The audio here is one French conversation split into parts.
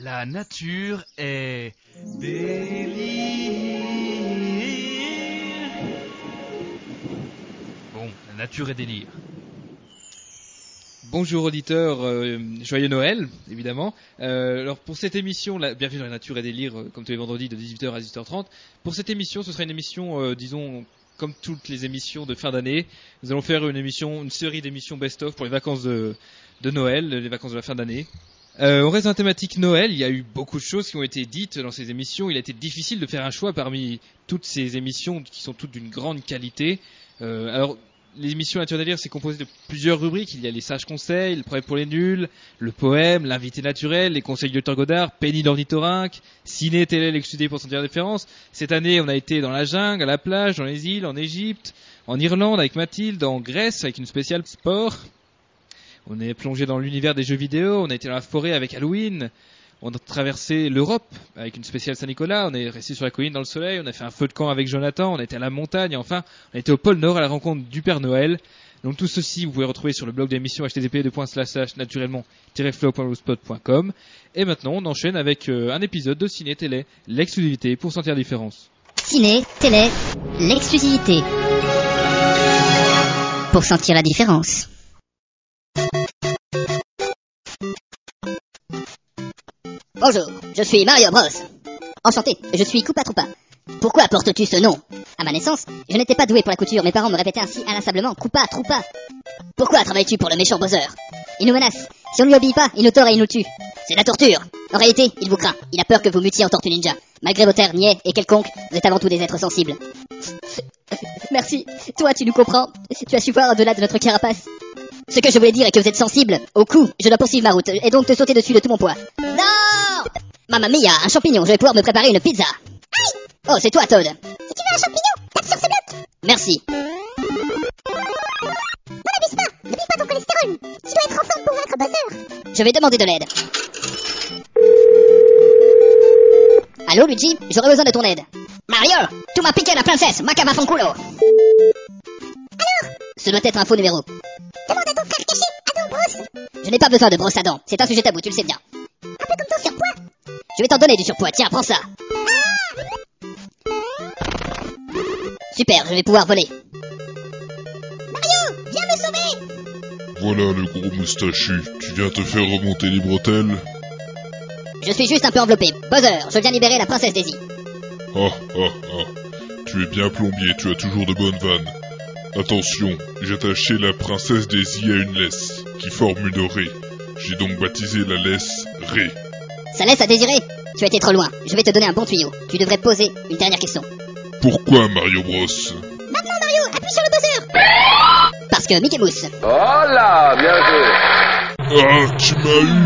La nature est délire. Bon, la nature est délire. Bonjour auditeurs, joyeux Noël, évidemment. Alors pour cette émission, bienvenue dans la nature et délire, comme tous les vendredis de 18h à 18h30. Pour cette émission, ce sera une émission, disons, comme toutes les émissions de fin d'année. Nous allons faire une série d'émissions best-of pour les vacances de Noël, les vacances de la fin d'année. On reste dans la thématique Noël. Il y a eu beaucoup de choses qui ont été dites dans ces émissions. Il a été difficile de faire un choix parmi toutes ces émissions qui sont toutes d'une grande qualité. Alors, l'émission Nature et délire, c'est composé de plusieurs rubriques. Il y a les sages conseils, le problème pour les nuls, le poème, l'invité naturel, les conseils de Dr Godard, Penny l'ornithorynque, ciné, télé, l'exclusivité pour sentir la différence. Cette année, on a été dans la jungle, à la plage, dans les îles, en Égypte, en Irlande avec Mathilde, en Grèce avec une spéciale sport. On est plongé dans l'univers des jeux vidéo, on a été dans la forêt avec Halloween, on a traversé l'Europe avec une spéciale Saint-Nicolas, on est resté sur la colline dans le soleil, on a fait un feu de camp avec Jonathan, on a été à la montagne, et enfin, on a été au pôle Nord à la rencontre du Père Noël. Donc tout ceci, vous pouvez retrouver sur le blog de l'émission http://naturellement-flow.blogspot.com. Et maintenant, on enchaîne avec un épisode de Ciné Télé, l'exclusivité pour sentir la différence. Ciné Télé, l'exclusivité pour sentir la différence. Bonjour, je suis Mario Bros. Enchanté, je suis Koopa Troopa. Pourquoi portes-tu ce nom? À ma naissance, je n'étais pas doué pour la couture, mes parents me répétaient ainsi inlassablement Koopa Troopa. Pourquoi travailles-tu pour le méchant Bowser? Il nous menace, si on ne lui obéit pas, il nous tord et il nous tue. C'est la torture. En réalité, il vous craint, il a peur que vous mutiez en tortue ninja. Malgré vos terres niais et quelconques, vous êtes avant tout des êtres sensibles. Merci, toi tu nous comprends, tu as su voir au-delà de notre carapace. Ce que je voulais dire est que vous êtes sensible au coup, je dois poursuivre ma route et donc te sauter dessus de tout mon poids. Non! Mamma mia, un champignon, je vais pouvoir me préparer une pizza. Aïe! Oh, c'est toi, Toad. Si tu veux un champignon, tape sur ce bloc. Merci. N'abuse pas ton cholestérol. Tu dois être en forme pour vaincre Bowser. Je vais demander de l'aide. Allô, Luigi, j'aurais besoin de ton aide. Mario, tu m'as piqué la princesse, Macaba Fanculo. Alors? Ce doit être un faux numéro. Demande à ton frère caché, Adam Brosse. Je n'ai pas besoin de brosse à dents, c'est un sujet tabou, tu le sais bien. Un peu comme ton surpoids. Je vais t'en donner du surpoids, tiens, prends ça. Ah! Super, je vais pouvoir voler. Mario, viens me sauver. Voilà le gros moustachu, tu viens te faire remonter les bretelles? Je suis juste un peu enveloppé. Bowser, je viens libérer la princesse Daisy. Tu es bien plombier, tu as toujours de bonnes vannes. Attention, j'ai attaché la princesse Daisy à une laisse, qui forme une raie. J'ai donc baptisé la laisse Ré. Ça laisse à désirer. Tu as été trop loin. Je vais te donner un bon tuyau. Tu devrais poser une dernière question. Pourquoi Mario Bros? Maintenant Mario, appuie sur le buzzer. Parce que Mickey Mouse. Oh là, bien joué. Ah, tu m'as eu.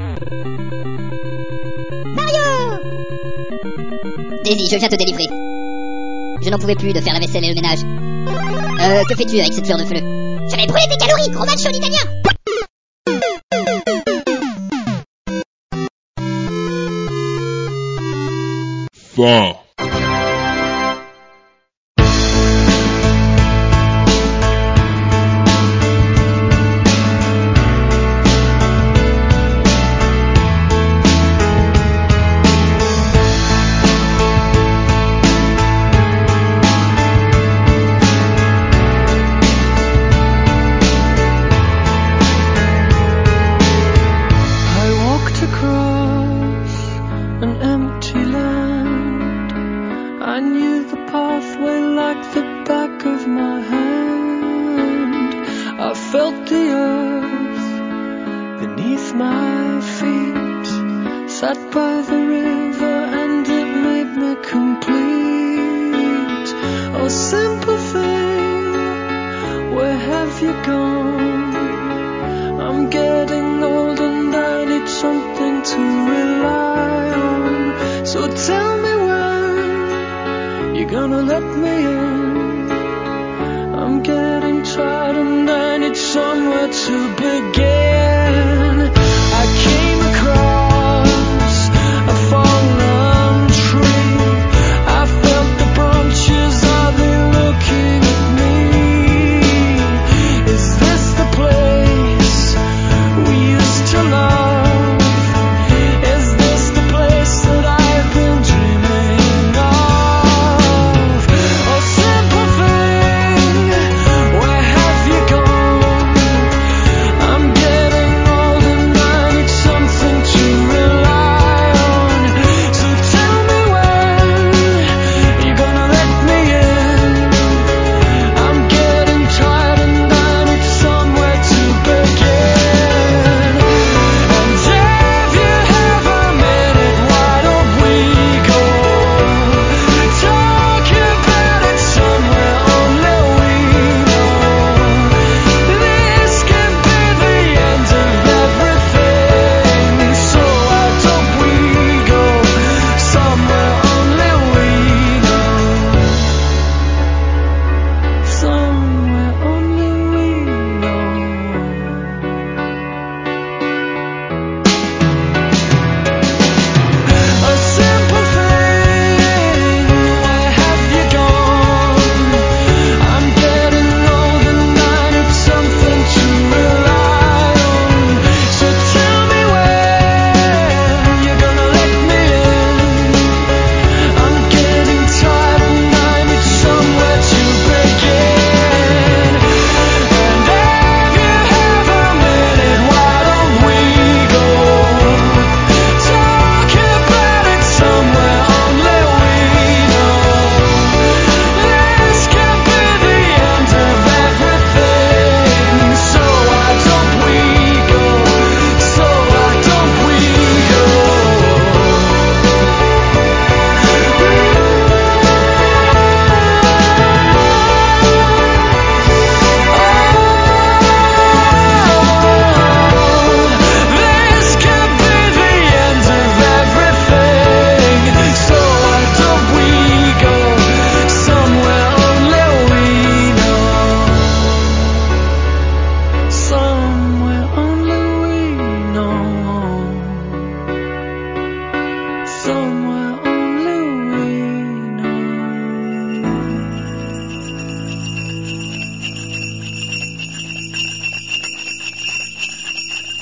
Mario! Daisy, je viens te délivrer. Je n'en pouvais plus de faire la vaisselle et le ménage. Que fais-tu avec cette fleur de feu? Je vais brûler tes calories, gros match italien. Fin. Is this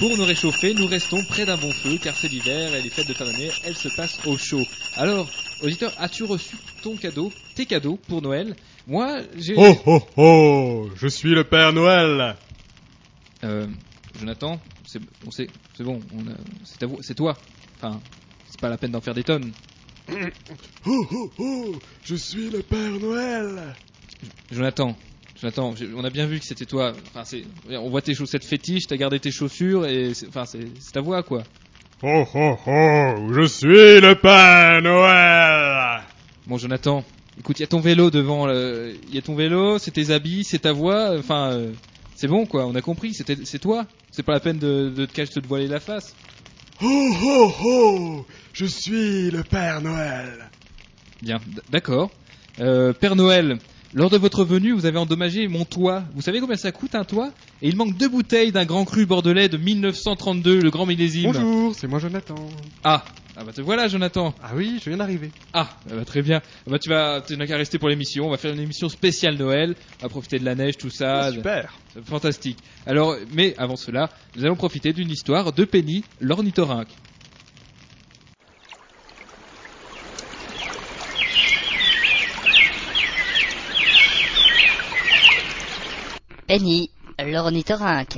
Pour nous réchauffer, nous restons près d'un bon feu, car c'est l'hiver et les fêtes de fin d'année, elles se passent au chaud. Alors, auditeur, as-tu reçu tes cadeaux pour Noël? Moi, j'ai... Oh oh oh, je suis le Père Noël. Jonathan, c'est bon, c'est toi. Enfin, c'est pas la peine d'en faire des tonnes. Oh oh oh, je suis le Père Noël. Jonathan, on a bien vu que c'était toi. Enfin, on voit tes chaussettes fétiches, t'as gardé tes chaussures et c'est ta voix, quoi. Oh oh oh, je suis le Père Noël. Bon, Jonathan, écoute, il y a ton vélo devant, il y a ton vélo, c'est tes habits, c'est ta voix, enfin, c'est bon, quoi, on a compris, c'est toi. C'est pas la peine de te voiler la face. Oh oh oh, je suis le Père Noël. Bien, d'accord. Père Noël, lors de votre venue, vous avez endommagé mon toit. Vous savez combien ça coûte un toit? Et il manque 2 bouteilles d'un grand cru bordelais de 1932, le grand millésime. Bonjour, c'est moi Jonathan. Ah bah te voilà, Jonathan. Ah oui, je viens d'arriver. Ah bah très bien. Bah tu n'as qu'à rester pour l'émission. On va faire une émission spéciale Noël. On va profiter de la neige, tout ça. Ah, super. Fantastique. Alors, mais avant cela, nous allons profiter d'une histoire de Penny, l'ornithorynque. Penny, l'ornithorynque.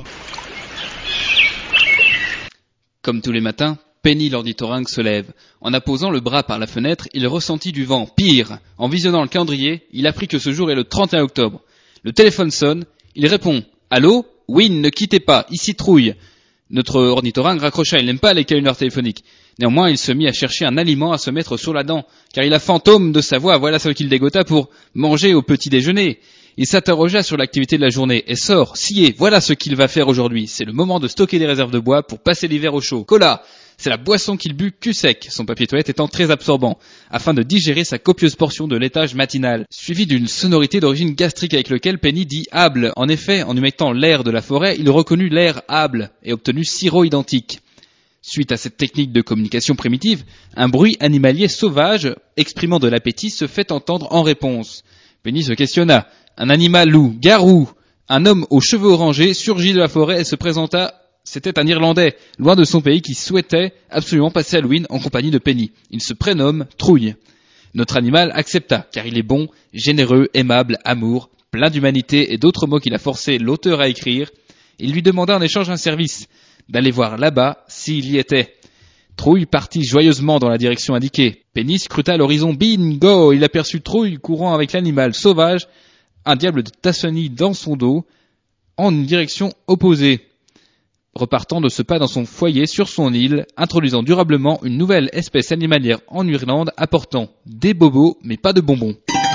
Comme tous les matins, Penny l'ornithorynque se lève. En apposant le bras par la fenêtre, il ressentit du vent. Pire, en visionnant le calendrier, il apprit que ce jour est le 31 octobre. Le téléphone sonne, il répond « Allô ? Oui, ne quittez pas, ici Trouille ». Notre ornithorynque raccrocha, il n'aime pas les câlineurs téléphoniques. Néanmoins, il se mit à chercher un aliment à se mettre sur la dent, car il a fantôme de sa voix, voilà ce qu'il dégota pour manger au petit déjeuner. Il s'interrogea sur l'activité de la journée et sort, scié, voilà ce qu'il va faire aujourd'hui. C'est le moment de stocker des réserves de bois pour passer l'hiver au chaud. Cola, c'est la boisson qu'il but cul sec, son papier toilette étant très absorbant, afin de digérer sa copieuse portion de laitage matinal, suivi d'une sonorité d'origine gastrique avec lequel Penny dit able. En effet, en humectant l'air de la forêt, il reconnut l'air able et obtenu sirop identique. Suite à cette technique de communication primitive, un bruit animalier sauvage, exprimant de l'appétit, se fait entendre en réponse. Penny se questionna. Un animal loup, garou, un homme aux cheveux orangés surgit de la forêt et se présenta. C'était un Irlandais, loin de son pays, qui souhaitait absolument passer Halloween en compagnie de Penny. Il se prénomme Trouille. Notre animal accepta, car il est bon, généreux, aimable, amour, plein d'humanité et d'autres mots qu'il a forcé l'auteur à écrire. Il lui demanda en échange un service, d'aller voir là-bas s'il y était. Trouille partit joyeusement dans la direction indiquée. Penny scruta l'horizon. Bingo! Il aperçut Trouille courant avec l'animal sauvage, un diable de Tasmanie dans son dos, en une direction opposée. Repartant de ce pas dans son foyer sur son île, introduisant durablement une nouvelle espèce animalière en Irlande, apportant des bobos mais pas de bonbons.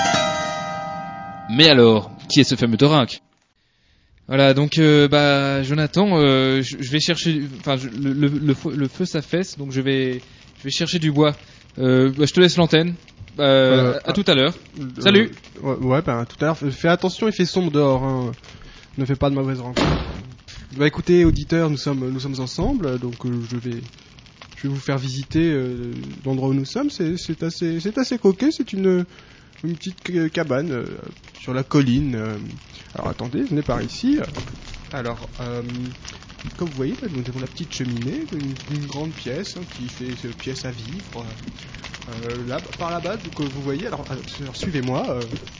Mais alors, qui est ce fameux torynque ? Voilà, donc Jonathan, je vais chercher, enfin le feu s'affaisse, donc je vais chercher du bois. Je te laisse l'antenne. À tout à l'heure. Salut. Ouais, tout à l'heure. Fais attention, il fait sombre dehors. Hein. Ne fais pas de mauvaises rencontres. Bah écoutez, auditeurs, nous sommes ensemble, donc je vais vous faire visiter l'endroit où nous sommes. C'est assez coquet. C'est une petite cabane sur la colline. Alors attendez, venez par ici. Alors, comme vous voyez, nous avons la petite cheminée, une grande pièce qui fait pièce à vivre. Là, par là-bas, donc vous voyez. Alors suivez-moi.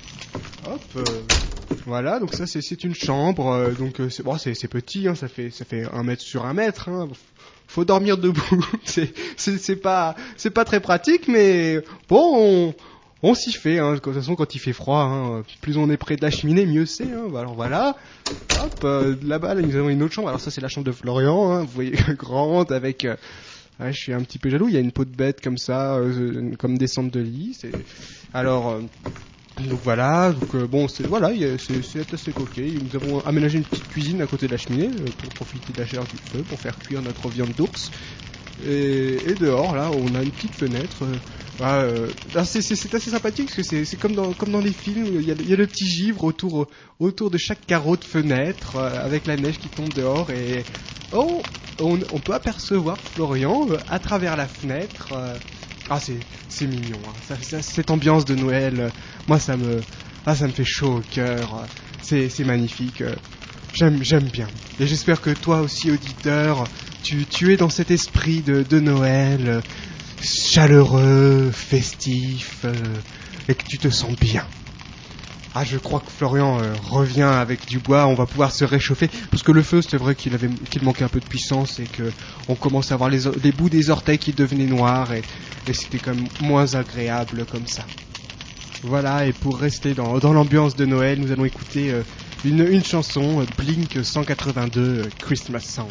Voilà, donc ça c'est une chambre. Donc c'est petit, hein, ça fait 1 mètre sur 1 mètre. Hein. Faut dormir debout. c'est pas très pratique, mais bon. On s'y fait, hein. De toute façon, quand il fait froid, hein, plus on est près de la cheminée, mieux c'est. Hein. Alors voilà, là-bas, nous avons une autre chambre. Alors ça, c'est la chambre de Florian, hein. Vous voyez, grande, avec... je suis un petit peu jaloux, il y a une peau de bête comme ça, comme descente de lit. Alors, donc voilà, c'est assez coquet. Nous avons aménagé une petite cuisine à côté de la cheminée pour profiter de la chaleur du feu, pour faire cuire notre viande d'ours. Et dehors, là, on a une petite fenêtre... c'est assez sympathique parce que c'est comme dans les films, il y a le petit givre autour de chaque carreau de fenêtre avec la neige qui tombe dehors et on peut apercevoir Florian à travers la fenêtre. C'est mignon, hein. Cette ambiance de Noël, moi ça me fait chaud au cœur. C'est magnifique. J'aime bien. Et j'espère que toi aussi, auditeur, tu es dans cet esprit de Noël, chaleureux, festif, et que tu te sens bien. Ah, je crois que Florian revient avec du bois, on va pouvoir se réchauffer, parce que le feu, c'est vrai qu'il manquait un peu de puissance, et que on commence à voir les bouts des orteils qui devenaient noirs, et c'était quand même moins agréable comme ça. Voilà, et pour rester dans l'ambiance de Noël, nous allons écouter une chanson, Blink 182, Christmas Song.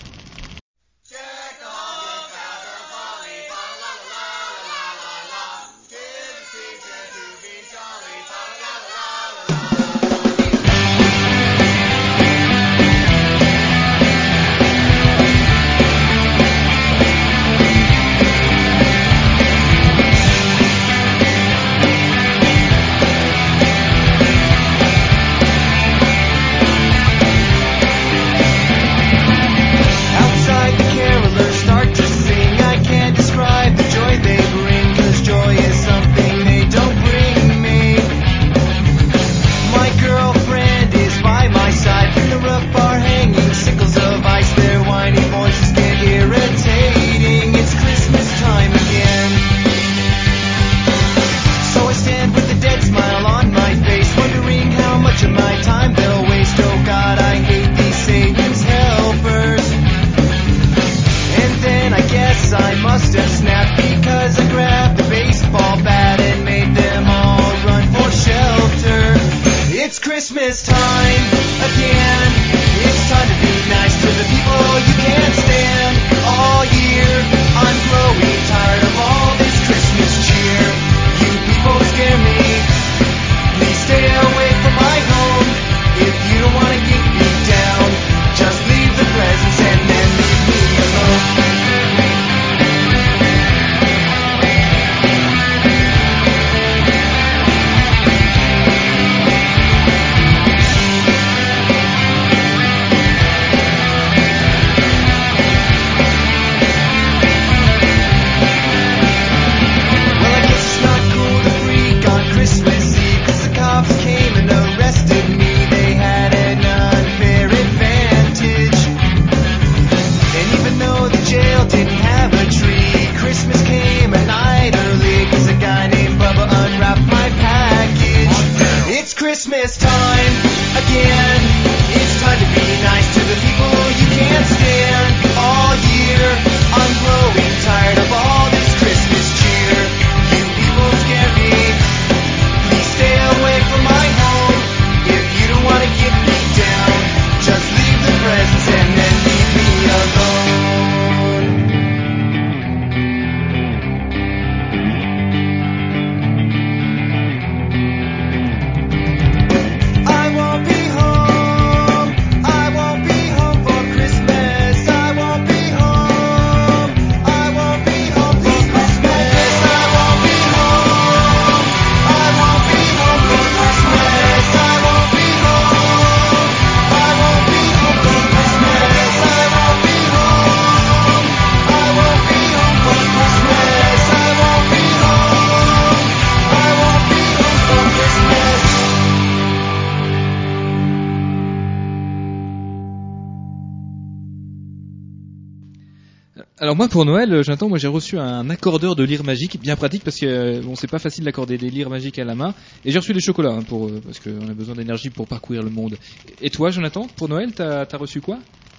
Alors moi pour Noël, Jonathan, moi j'ai reçu un accordeur de lyre magique, bien pratique parce que bon c'est pas facile d'accorder des lyres magiques à la main. Et j'ai reçu des chocolats parce qu'on a besoin d'énergie pour parcourir le monde. Et toi Jonathan, pour Noël, t'as reçu quoi?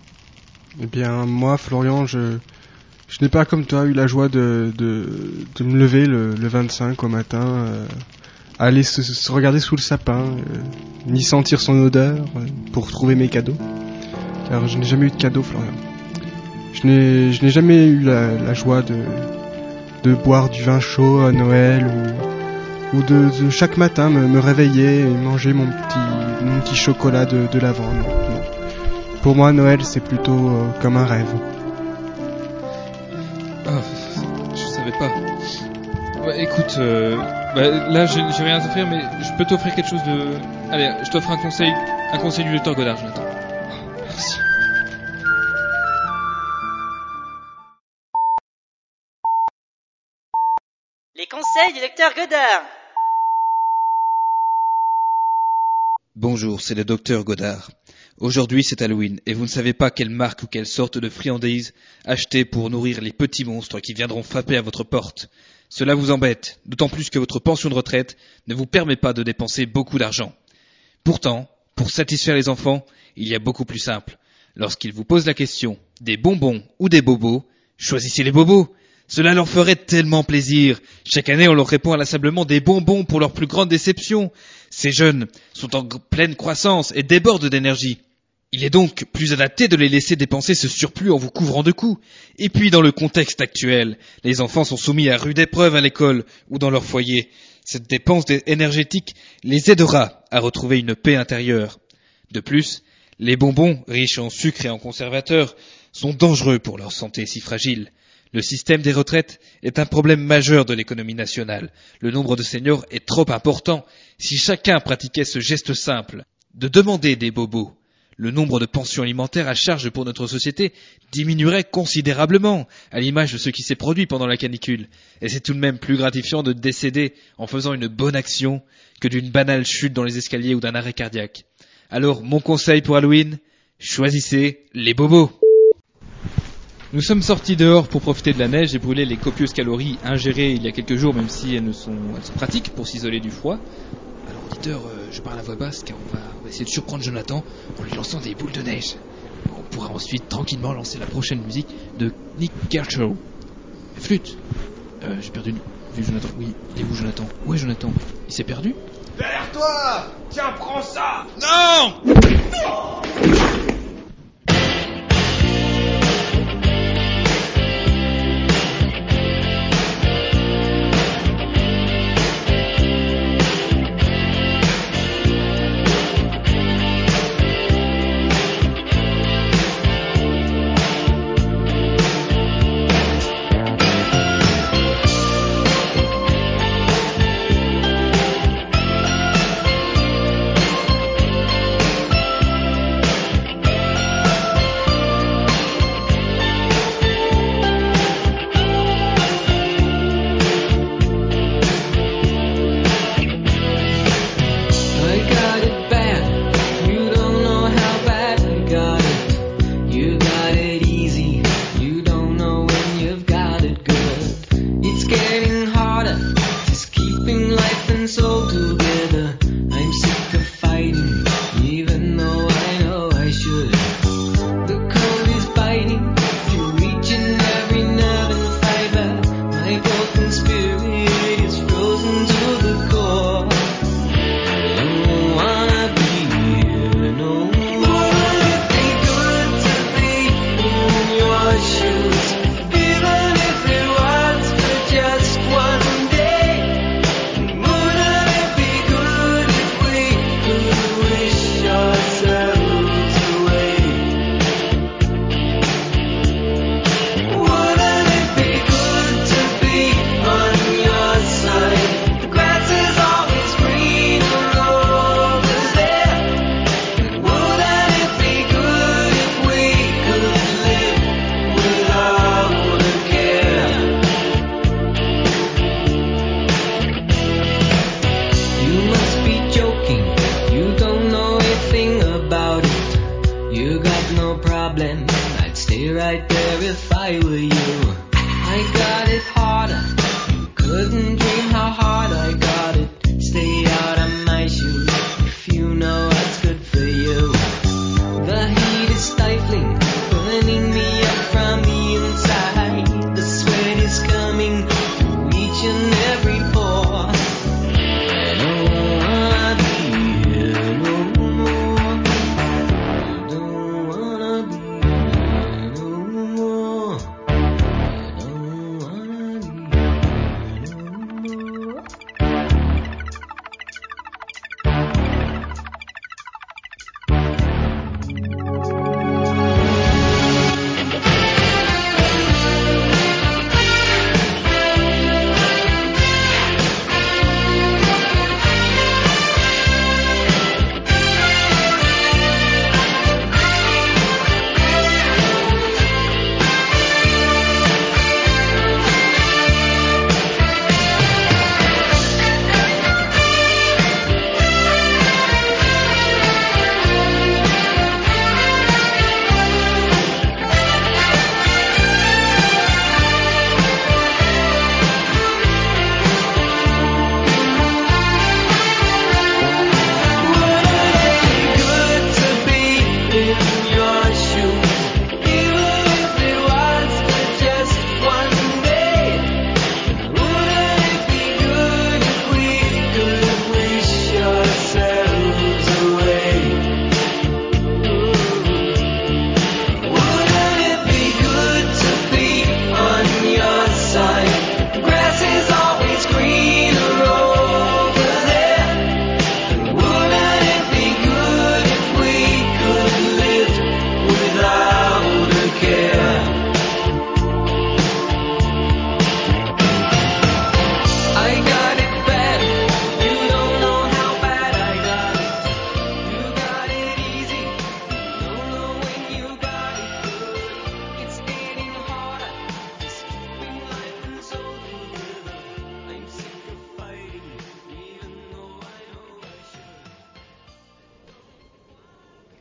Eh bien moi Florian, je n'ai pas comme toi eu la joie de me lever le 25 au matin, aller se regarder sous le sapin, ni sentir son odeur pour trouver mes cadeaux. Car je n'ai jamais eu de cadeau, Florian. Je n'ai jamais eu la joie de boire du vin chaud à Noël ou de chaque matin me réveiller et manger mon petit chocolat de lavande. Non. Pour moi, Noël, c'est plutôt comme un rêve. Ah, je savais pas. Ouais, écoute, là, j'ai rien à t'offrir, mais je peux t'offrir quelque chose de... Allez, je t'offre un conseil du docteur Godard, Jonathan. Merci. Les conseils du docteur Godard. Bonjour, c'est le docteur Godard. Aujourd'hui, c'est Halloween, et vous ne savez pas quelle marque ou quelle sorte de friandise acheter pour nourrir les petits monstres qui viendront frapper à votre porte. Cela vous embête, d'autant plus que votre pension de retraite ne vous permet pas de dépenser beaucoup d'argent. Pourtant, pour satisfaire les enfants, il y a beaucoup plus simple. Lorsqu'ils vous posent la question des bonbons ou des bobos, choisissez les bobos. Cela leur ferait tellement plaisir. Chaque année, on leur répond inlassablement des bonbons pour leur plus grande déception. Ces jeunes sont en pleine croissance et débordent d'énergie. Il est donc plus adapté de les laisser dépenser ce surplus en vous couvrant de coups. Et puis, dans le contexte actuel, les enfants sont soumis à rude épreuve à l'école ou dans leur foyer. Cette dépense énergétique les aidera à retrouver une paix intérieure. De plus, les bonbons, riches en sucre et en conservateurs, sont dangereux pour leur santé si fragile. Le système des retraites est un problème majeur de l'économie nationale. Le nombre de seniors est trop important. Si chacun pratiquait ce geste simple de demander des bobos, le nombre de pensions alimentaires à charge pour notre société diminuerait considérablement, à l'image de ce qui s'est produit pendant la canicule. Et c'est tout de même plus gratifiant de décéder en faisant une bonne action que d'une banale chute dans les escaliers ou d'un arrêt cardiaque. Alors, mon conseil pour Halloween, choisissez les bobos. Nous sommes sortis dehors pour profiter de la neige et brûler les copieuses calories ingérées il y a quelques jours, même si elles sont pratiques pour s'isoler du froid. Alors, auditeur, je parle à voix basse car on va essayer de surprendre Jonathan en lui lançant des boules de neige. On pourra ensuite tranquillement lancer la prochaine musique de Nick Kershaw. Flûte. J'ai perdu vu Jonathan. Oui, il est où Jonathan? Où est Jonathan? Il s'est perdu? Derrière toi! Tiens, prends ça! Non!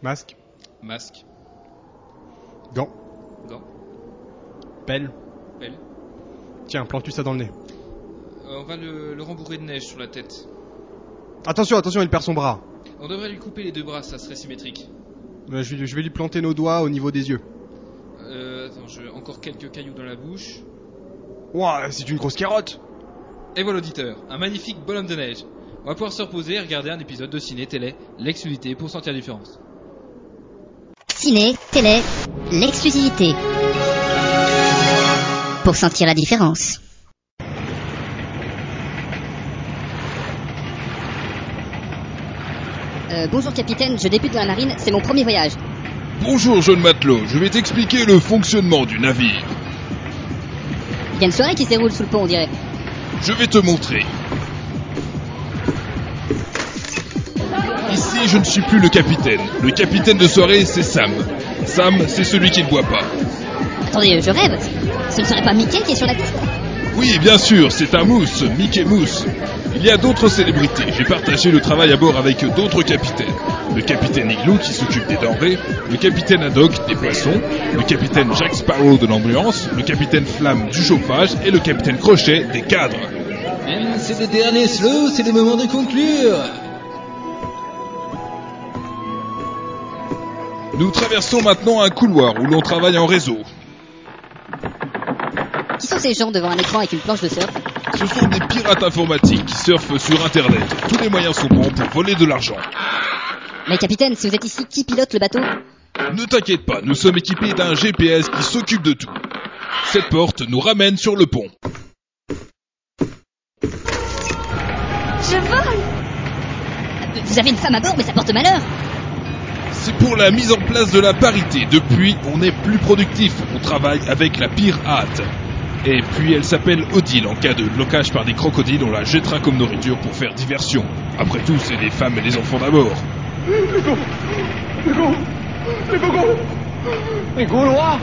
Masque. Masque. Gants. Gants. Pelle. Pelle. Tiens, plante-tu ça dans le nez. On va le rembourrer de neige sur la tête. Attention, il perd son bras. On devrait lui couper les 2 bras, ça serait symétrique. Je vais lui planter nos doigts au niveau des yeux. Attends, encore quelques cailloux dans la bouche. Ouah, c'est une grosse carotte. Et voilà l'auditeur, un magnifique bonhomme de neige. On va pouvoir se reposer et regarder un épisode de ciné-télé, l'exclusivité pour sentir la différence. Ciné, télé, l'exclusivité. Pour sentir la différence. Bonjour capitaine, je débute dans la marine, c'est mon premier voyage. Bonjour jeune matelot, je vais t'expliquer le fonctionnement du navire. Il y a une soirée qui se déroule sous le pont, on dirait. Je vais te montrer. Ici, je ne suis plus le capitaine. Le capitaine de soirée, c'est Sam. Sam, c'est celui qui ne boit pas. Attendez, je rêve. Ce ne serait pas Mickey qui est sur la piste? Oui, bien sûr, c'est un mousse, Mickey Mousse. Il y a d'autres célébrités. J'ai partagé le travail à bord avec d'autres capitaines. Le capitaine Igloo qui s'occupe des denrées, le capitaine Haddock des poissons, le capitaine Jack Sparrow de l'ambulance, le capitaine Flamme du chauffage et le capitaine Crochet des cadres. C'est le dernier slow, c'est le moment de conclure. Nous traversons maintenant un couloir où l'on travaille en réseau. Qui sont ces gens devant un écran avec une planche de surf? Ce sont des pirates informatiques qui surfent sur Internet. Tous les moyens sont bons pour voler de l'argent. Mais capitaine, si vous êtes ici, qui pilote le bateau? Ne t'inquiète pas, nous sommes équipés d'un GPS qui s'occupe de tout. Cette porte nous ramène sur le pont. Je vole! Vous avez une femme à bord, mais ça porte malheur. C'est pour la mise en place de la parité. Depuis, on est plus productif. On travaille avec la pirate. Et puis elle s'appelle Odile. En cas de blocage par des crocodiles, on la jettera comme nourriture pour faire diversion. Après tout, c'est les femmes et les enfants d'abord. Les Gaulois.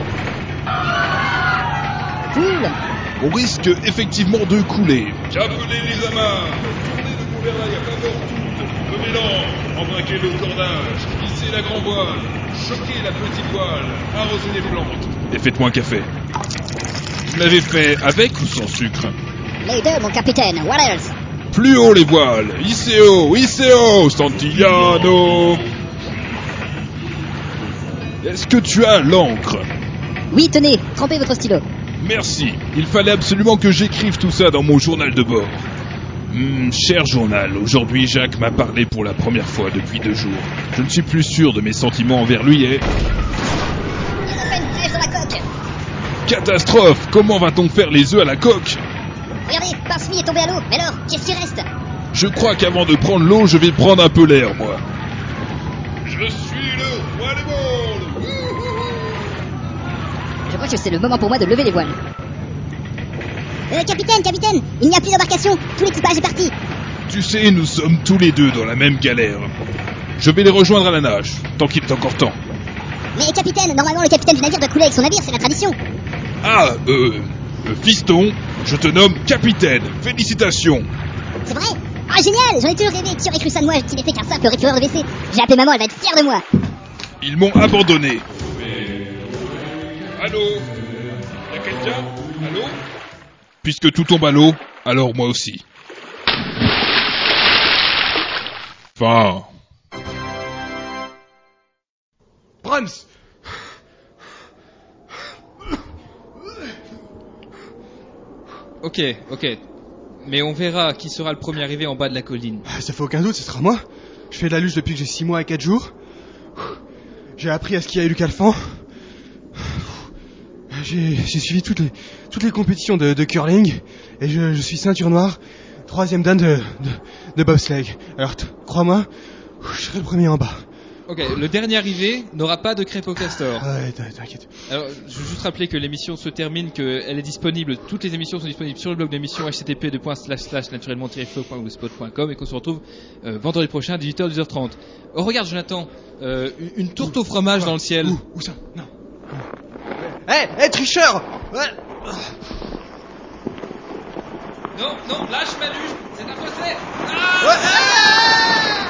Cool. On risque effectivement de couler. J'appelais les amarres. Tournez de gouvernail à faveur toute. Levez-l'an. Embraquez le cordage. Hissez la grand voile. Choquez la petite voile. Arrosez les plantes. Et faites-moi un café. Vous l'avez fait avec ou sans sucre? Les deux, mon capitaine. What else? Plus haut les voiles. Hissez haut, Santillano. Est-ce que tu as l'encre? Oui, tenez, trempez votre stylo. Merci. Il fallait absolument que j'écrive tout ça dans mon journal de bord. Cher journal, aujourd'hui Jacques m'a parlé pour la première fois depuis 2 jours. Je ne suis plus sûr de mes sentiments envers lui et... Il a fait une flèche dans la coque. Catastrophe! Comment va-t-on faire les œufs à la coque? Regardez, Parsemi est tombé à l'eau. Mais alors, qu'est-ce qui reste? Je crois qu'avant de prendre l'eau, je vais prendre un peu l'air, moi. Je suis le roi du monde! Je crois que c'est le moment pour moi de lever les voiles. Capitaine, il n'y a plus d'embarcation. Tout l'équipage est parti. Tu sais, nous sommes tous les deux dans la même galère. Je vais les rejoindre à la nage, tant qu'il est encore temps. Mais capitaine, normalement le capitaine du navire doit couler avec son navire, c'est la tradition. Fiston, je te nomme capitaine. Félicitations. C'est vrai? Ah, génial! J'en ai toujours rêvé. Qui aurait cru ça de moi qui n'était qu'un simple récureur de WC? J'ai appelé maman, elle va être fière de moi. Ils m'ont abandonné. Allô? Y'a quelqu'un? Allô? Puisque tout tombe à l'eau, alors moi aussi. Fin. Brahms! Ok. Mais on verra qui sera le premier arrivé en bas de la colline. Ça fait aucun doute, ce sera moi. Je fais de la luge depuis que j'ai 6 mois et 4 jours. J'ai appris à skier à Lucalfan. J'ai suivi toutes les compétitions de curling. Et je suis ceinture noire, 3e dan de bobsleigh. Alors, crois-moi, je serai le premier en bas. Ok, le dernier arrivé n'aura pas de crêpe au castor. Ouais, t'inquiète. Alors, je veux juste rappeler que l'émission se termine, qu'elle est disponible, toutes les émissions sont disponibles sur le blog d'émission http://naturellement-flow.blogspot.com et qu'on se retrouve vendredi prochain à 18h, 10h30. Oh, regarde, Jonathan, une tourte au fromage dans le ciel. Où ça? Non. Hé, tricheur! Ouais. Non, lâche ma luge, c'est un procès. Ouais.